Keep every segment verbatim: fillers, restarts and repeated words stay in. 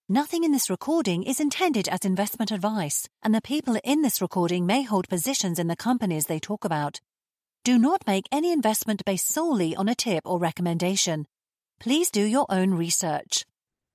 Nothing in this recording is intended as investment advice, and the people in this recording may hold positions in the companies they talk about. Do not make any investment based solely on a tip or recommendation. Please do your own research.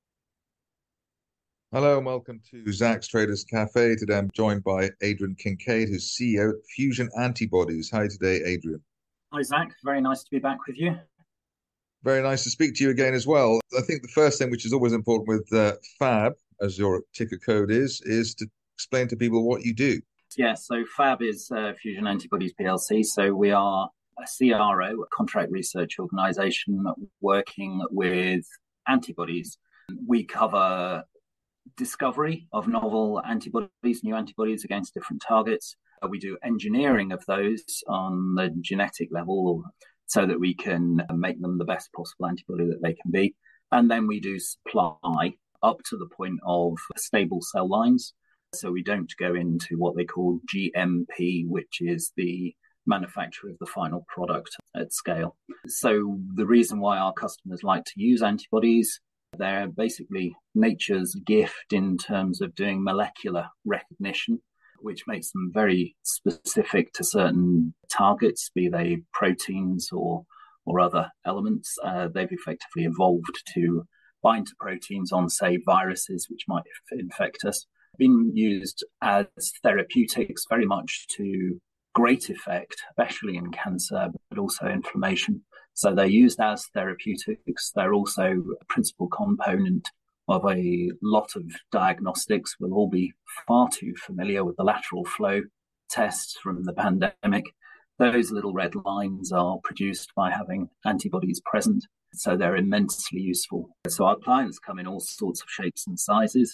Hello and welcome to Zacks Traders Cafe. Today I'm joined by Adrian Kincaid, who's C E O at Fusion Antibodies. Hi today, Adrian. Hi, Zach. Very nice to be back with you. Very nice to speak to you again as well. I think the first thing, which is always important with uh, Fab, as your ticker code is, is to explain to people what you do. Yeah, so Fab is uh, Fusion Antibodies P L C. So we are a C R O, a contract research organization working with antibodies. We cover discovery of novel antibodies, new antibodies against different targets. We do engineering of those on the genetic level so that we can make them the best possible antibody that they can be. And then we do supply up to the point of stable cell lines. So we don't go into what they call G M P, which is the manufacture of the final product at scale. So the reason why our customers like to use antibodies, they're basically nature's gift in terms of doing molecular recognition, which makes them very specific to certain targets, be they proteins or or other elements. Uh, they've effectively evolved to bind to proteins on, say, viruses, which might infect us. Been used as therapeutics very much to great effect, especially in cancer, but also inflammation. So they're used as therapeutics. They're also a principal component of a lot of diagnostics. We'll all be far too familiar with the lateral flow tests from the pandemic. Those little red lines are produced by having antibodies present, so they're immensely useful. So our clients come in all sorts of shapes and sizes,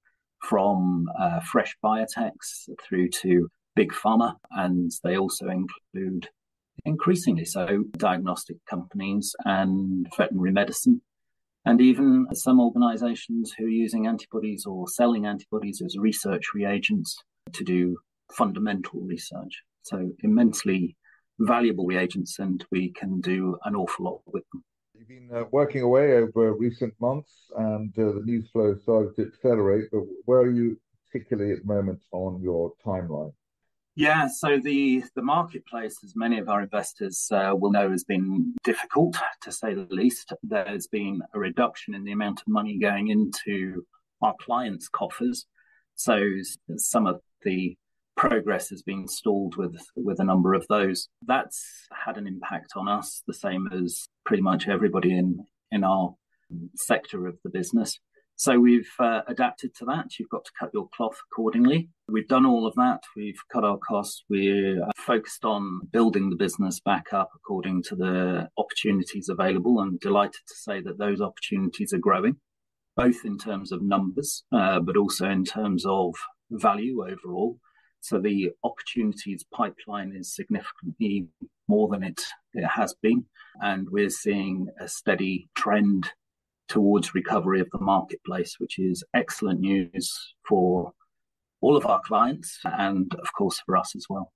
from uh, fresh biotechs through to big pharma, and they also include, increasingly so, diagnostic companies and veterinary medicine, and even some organizations who are using antibodies or selling antibodies as research reagents to do fundamental research. So immensely valuable reagents, and we can do an awful lot with them. You've been uh, working away over recent months, and uh, the news flow started to accelerate, but where are you particularly at the moment on your timeline? Yeah, so the, the marketplace, as many of our investors uh, will know, has been difficult, to say the least. There's been a reduction in the amount of money going into our clients' coffers. So some of the progress has been stalled with, with a number of those. That's had an impact on us, the same as pretty much everybody in, in our sector of the business. So we've uh, adapted to that. You've got to cut your cloth accordingly. We've done all of that. We've cut our costs. We're focused on building the business back up according to the opportunities available. I'm delighted to say that those opportunities are growing, both in terms of numbers, uh, but also in terms of value overall. So the opportunities pipeline is significantly more than it, it has been. And we're seeing a steady trend towards recovery of the marketplace, which is excellent news for all of our clients and, of course, for us as well.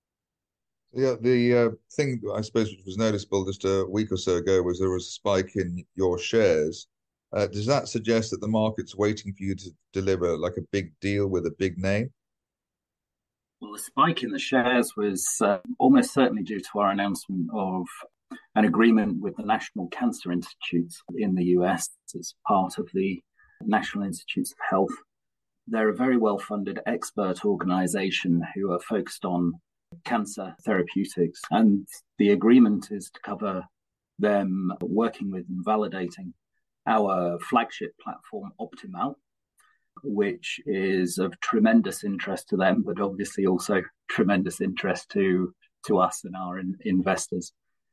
Yeah, the uh, thing, I suppose, which was noticeable just a week or so ago was there was a spike in your shares. Uh, does that suggest that the market's waiting for you to deliver like a big deal with a big name? Well, the spike in the shares was uh, almost certainly due to our announcement of an agreement with the National Cancer Institutes in the U S as part of the National Institutes of Health. They're a very well-funded expert organization who are focused on cancer therapeutics, and the agreement is to cover them working with and validating our flagship platform, Optimal, which is of tremendous interest to them, but obviously also tremendous interest to, to us and our in, investors.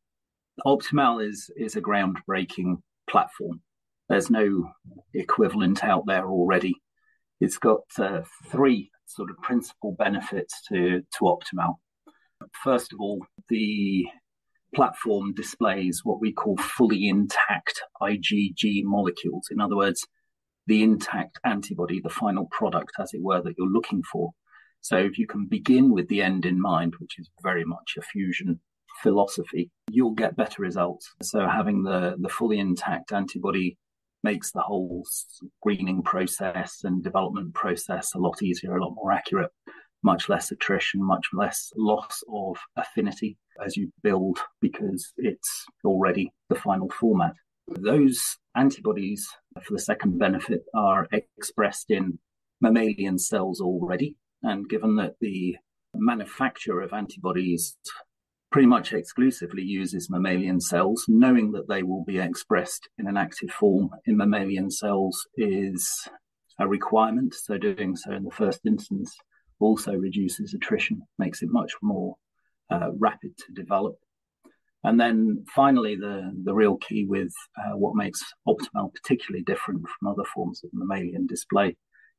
Optimal is, is a groundbreaking platform. There's no equivalent out there already. It's got uh, three sort of principal benefits to, to Optimal. First of all, the platform displays what we call fully intact I G G molecules. In other words, the intact antibody, the final product, as it were, that you're looking for. So if you can begin with the end in mind, which is very much a fusion philosophy, you'll get better results. So having the, the fully intact antibody makes the whole screening process and development process a lot easier, a lot more accurate, much less attrition, much less loss of affinity as you build, because it's already the final format. Those antibodies, for the second benefit, are expressed in mammalian cells already. And given that the manufacture of antibodies pretty much exclusively uses mammalian cells, knowing that they will be expressed in an active form in mammalian cells is a requirement. So doing so in the first instance also reduces attrition, makes it much more uh, rapid to develop. And then finally, the, the real key with uh, what makes Optimal particularly different from other forms of mammalian display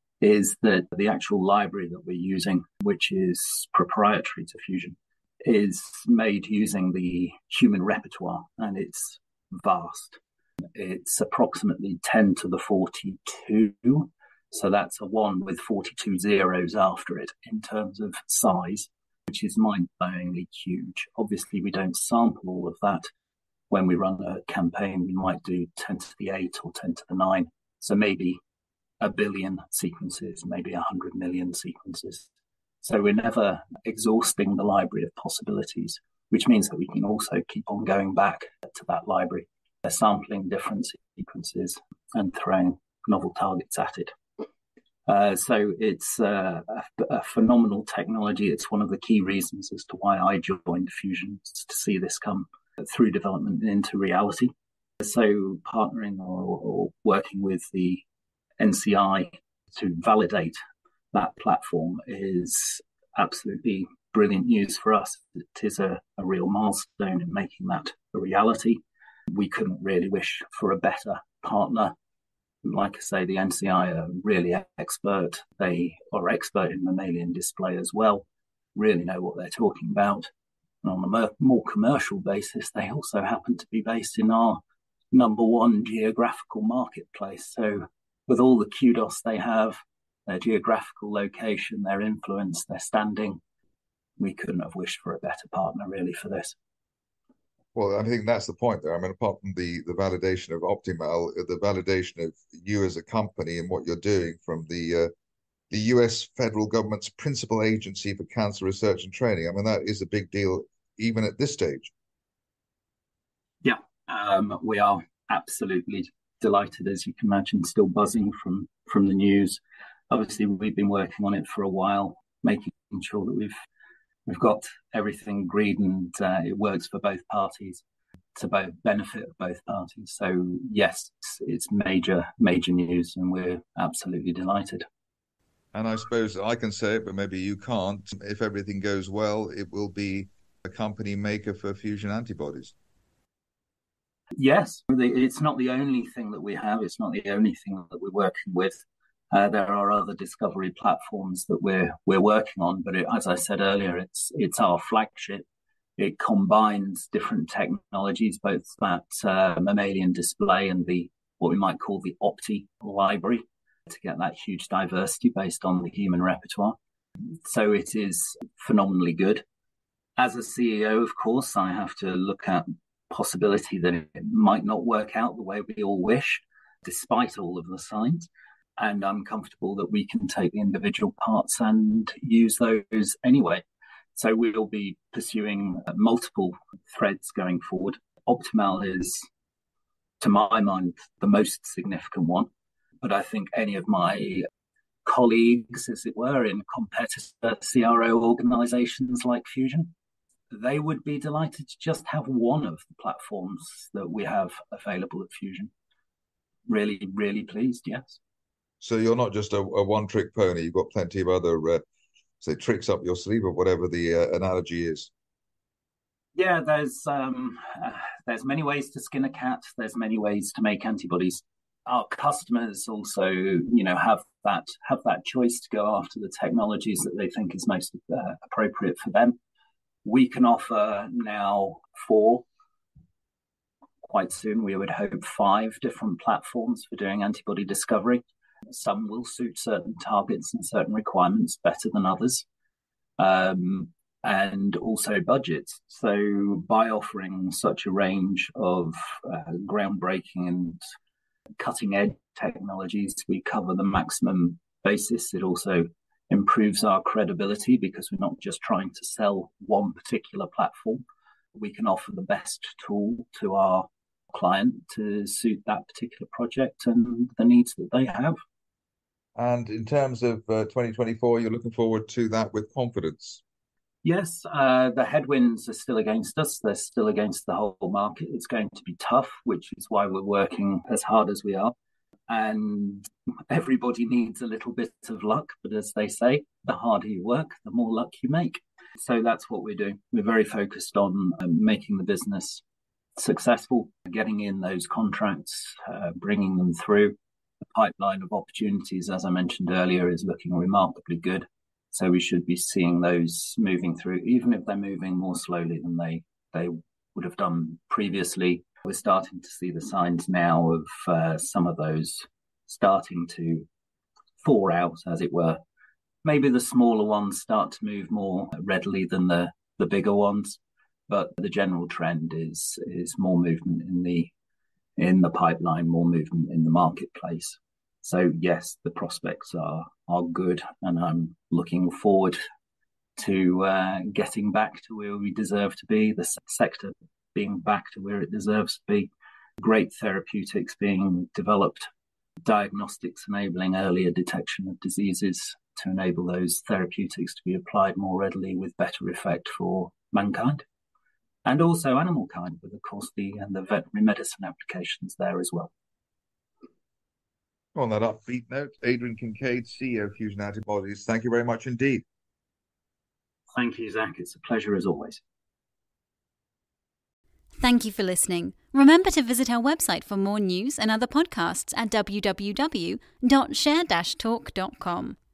is that the actual library that we're using, which is proprietary to Fusion, is made using the human repertoire, and it's vast. It's approximately ten to the forty-two. So that's a one with forty-two zeros after it in terms of size, which is mind-blowingly huge. Obviously, we don't sample all of that. When we run a campaign, we might do ten to the eight or ten to the nine. So maybe a billion sequences, maybe a hundred million sequences. So we're never exhausting the library of possibilities, which means that we can also keep on going back to that library, sampling different sequences and throwing novel targets at it. Uh, so it's uh, a, a phenomenal technology. It's one of the key reasons as to why I joined Fusion, to see this come through development into reality. So partnering or, or working with the N C I to validate that platform is absolutely brilliant news for us. It is a, a real milestone in making that a reality. We couldn't really wish for a better partner. Like I say, the N C I are really expert. They are expert in mammalian display as well, really know what they're talking about. And on a more commercial basis, they also happen to be based in our number one geographical marketplace. So with all the kudos they have, their geographical location, their influence, their standing, we couldn't have wished for a better partner really for this. Well, I think that's the point there. I mean, apart from the, the validation of Optimal, the validation of you as a company and what you're doing from the uh, the U S federal government's principal agency for cancer research and training. I mean, that is a big deal even at this stage. Yeah, um, we are absolutely delighted, as you can imagine, still buzzing from, from the news. Obviously, we've been working on it for a while, making sure that we've We've got everything agreed and uh, it works for both parties, to both benefit of both parties. So yes, it's, it's major, major news, and we're absolutely delighted. And I suppose I can say it, but maybe you can't. If everything goes well, it will be a company maker for fusion antibodies. Yes, it's not the only thing that we have. It's not the only thing that we're working with. Uh, there are other discovery platforms that we're we're working on, but it, as I said earlier, it's it's our flagship. It combines different technologies, both that uh, mammalian display and the what we might call the Opti library, to get that huge diversity based on the human repertoire. So it is phenomenally good. As a C E O, of course, I have to look at possibility that it might not work out the way we all wish, despite all of the signs. And I'm comfortable that we can take the individual parts and use those anyway. So we'll be pursuing multiple threads going forward. Optimal is, to my mind, the most significant one. But I think any of my colleagues, as it were, in competitor C R O organizations like Fusion, they would be delighted to just have one of the platforms that we have available at Fusion. Really, really pleased, yes. So you're not just a, a one-trick pony. You've got plenty of other, uh, say, tricks up your sleeve, or whatever the uh, analogy is. Yeah, there's um, uh, there's many ways to skin a cat. There's many ways to make antibodies. Our customers also, you know, have that have that choice to go after the technologies that they think is most uh, appropriate for them. We can offer now four. Quite soon, we would hope five different platforms for doing antibody discovery. Some will suit certain targets and certain requirements better than others, um, and also budgets. So by offering such a range of uh, groundbreaking and cutting edge technologies. We cover the maximum basis. It also improves our credibility because we're not just trying to sell one particular platform. We can offer the best tool to our client to suit that particular project and the needs that they have. And in terms of uh, twenty twenty-four, you're looking forward to that with confidence? Yes, uh, the headwinds are still against us. They're still against the whole market. It's going to be tough, which is why we're working as hard as we are. And everybody needs a little bit of luck. But as they say, the harder you work, the more luck you make. So that's what we're doing. We're very focused on um, making the business successful, getting in those contracts, uh, bringing them through. The pipeline of opportunities, as I mentioned earlier, is looking remarkably good. So we should be seeing those moving through, even if they're moving more slowly than they, they would have done previously. We're starting to see the signs now of uh, some of those starting to thaw out, as it were. Maybe the smaller ones start to move more readily than the, the bigger ones, but the general trend is is more movement in the in the pipeline, more movement in the marketplace. So yes, the prospects are are good, and I'm looking forward to uh, getting back to where we deserve to be, the sector being back to where it deserves to be, great therapeutics being developed, diagnostics enabling earlier detection of diseases to enable those therapeutics to be applied more readily with better effect for mankind. And also animal kind, with, of course, the, and the veterinary medicine applications there as well. On that upbeat note, Adrian Kincaid, C E O of Fusion Antibodies, thank you very much indeed. Thank you, Zach. It's a pleasure as always. Thank you for listening. Remember to visit our website for more news and other podcasts at w w w dot share dash talk dot com.